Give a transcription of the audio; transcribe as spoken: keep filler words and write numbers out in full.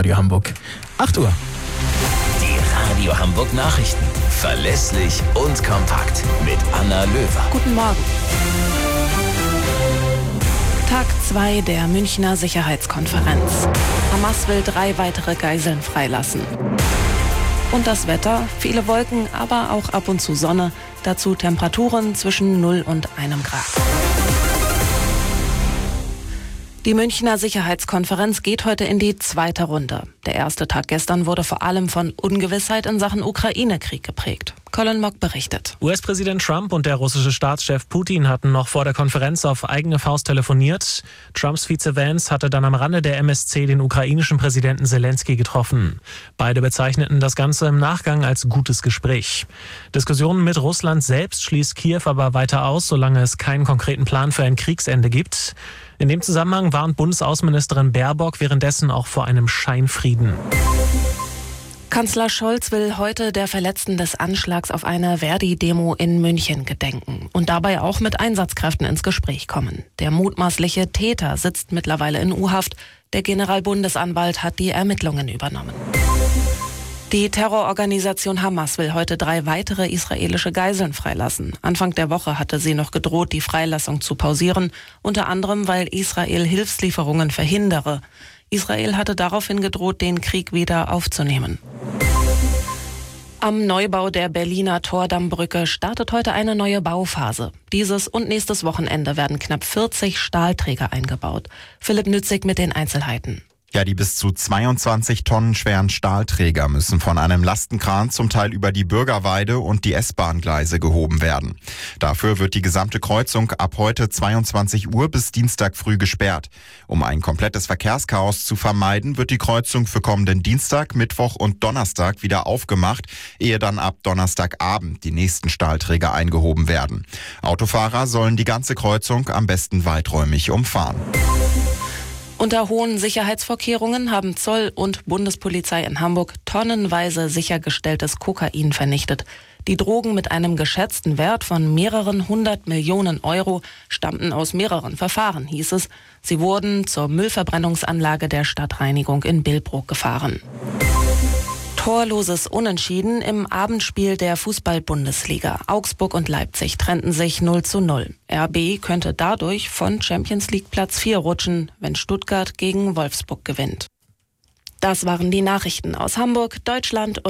Radio Hamburg. acht Uhr. Die Radio Hamburg Nachrichten. Verlässlich und kompakt. Mit Anna Löwer. Guten Morgen. Tag zwei der Münchner Sicherheitskonferenz. Hamas will drei weitere Geiseln freilassen. Und das Wetter, viele Wolken, aber auch ab und zu Sonne. Dazu Temperaturen zwischen null und einem Grad. Die Münchner Sicherheitskonferenz geht heute in die zweite Runde. Der erste Tag gestern wurde vor allem von Ungewissheit in Sachen Ukraine-Krieg geprägt. Colin Mock berichtet. U S-Präsident Trump und der russische Staatschef Putin hatten noch vor der Konferenz auf eigene Faust telefoniert. Trumps Vize Vance hatte dann am Rande der M S C den ukrainischen Präsidenten Zelensky getroffen. Beide bezeichneten das Ganze im Nachgang als gutes Gespräch. Diskussionen mit Russland selbst schließt Kiew aber weiter aus, solange es keinen konkreten Plan für ein Kriegsende gibt. In dem Zusammenhang warnt Bundesaußenministerin Baerbock währenddessen auch vor einem Scheinfrieden. Kanzler Scholz will heute der Verletzten des Anschlags auf eine Verdi-Demo in München gedenken und dabei auch mit Einsatzkräften ins Gespräch kommen. Der mutmaßliche Täter sitzt mittlerweile in U-Haft. Der Generalbundesanwalt hat die Ermittlungen übernommen. Die Terrororganisation Hamas will heute drei weitere israelische Geiseln freilassen. Anfang der Woche hatte sie noch gedroht, die Freilassung zu pausieren, unter anderem, weil Israel Hilfslieferungen verhindere. Israel hatte daraufhin gedroht, den Krieg wieder aufzunehmen. Am Neubau der Berliner Tordammbrücke startet heute eine neue Bauphase. Dieses und nächstes Wochenende werden knapp vierzig Stahlträger eingebaut. Philipp Nützig mit den Einzelheiten. Ja, die bis zu zweiundzwanzig Tonnen schweren Stahlträger müssen von einem Lastenkran zum Teil über die Bürgerweide und die S-Bahn-Gleise gehoben werden. Dafür wird die gesamte Kreuzung ab heute zweiundzwanzig Uhr bis Dienstag früh gesperrt. Um ein komplettes Verkehrschaos zu vermeiden, wird die Kreuzung für kommenden Dienstag, Mittwoch und Donnerstag wieder aufgemacht, ehe dann ab Donnerstagabend die nächsten Stahlträger eingehoben werden. Autofahrer sollen die ganze Kreuzung am besten weiträumig umfahren. Unter hohen Sicherheitsvorkehrungen haben Zoll und Bundespolizei in Hamburg tonnenweise sichergestelltes Kokain vernichtet. Die Drogen mit einem geschätzten Wert von mehreren hundert Millionen Euro stammten aus mehreren Verfahren, hieß es. Sie wurden zur Müllverbrennungsanlage der Stadtreinigung in Billbrook gefahren. Torloses Unentschieden im Abendspiel der Fußball-Bundesliga. Augsburg und Leipzig trennten sich null zu null. R B könnte dadurch von Champions League Platz vier rutschen, wenn Stuttgart gegen Wolfsburg gewinnt. Das waren die Nachrichten aus Hamburg, Deutschland und